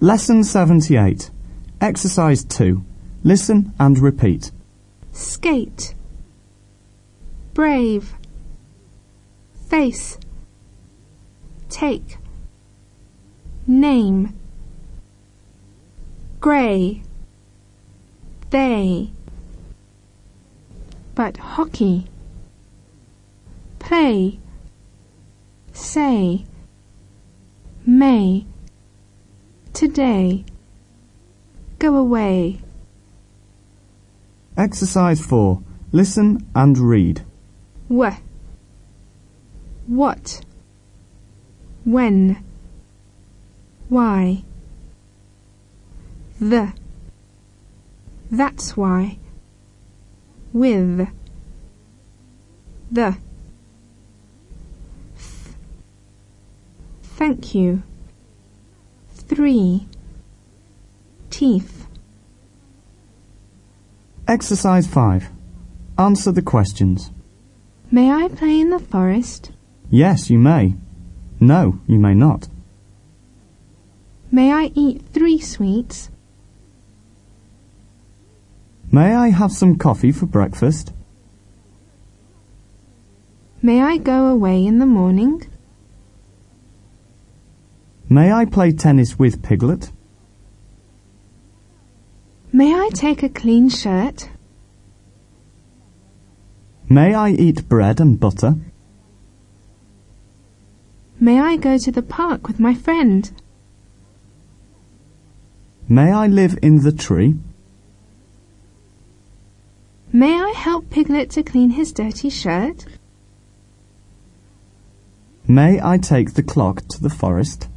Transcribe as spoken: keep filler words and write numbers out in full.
Lesson seventy-eight. Exercise two. Listen and repeat. Skate, brave, face, take, name, grey, they, but hockey, play, say, may, today, go away. Exercise four. Listen and read. W, what, when, why, the, that's why, with, the, th, thank you, three, teeth. Exercise five. Answer the questions. May I play in the forest? Yes, you may. No, you may not. May I eat three sweets? May I have some coffee for breakfast? May I go away in the morning? May I play tennis with Piglet? May I take a clean shirt? May I eat bread and butter? May I go to the park with my friend? May I live in the tree? May I help Piglet to clean his dirty shirt? May I take the clock to the forest?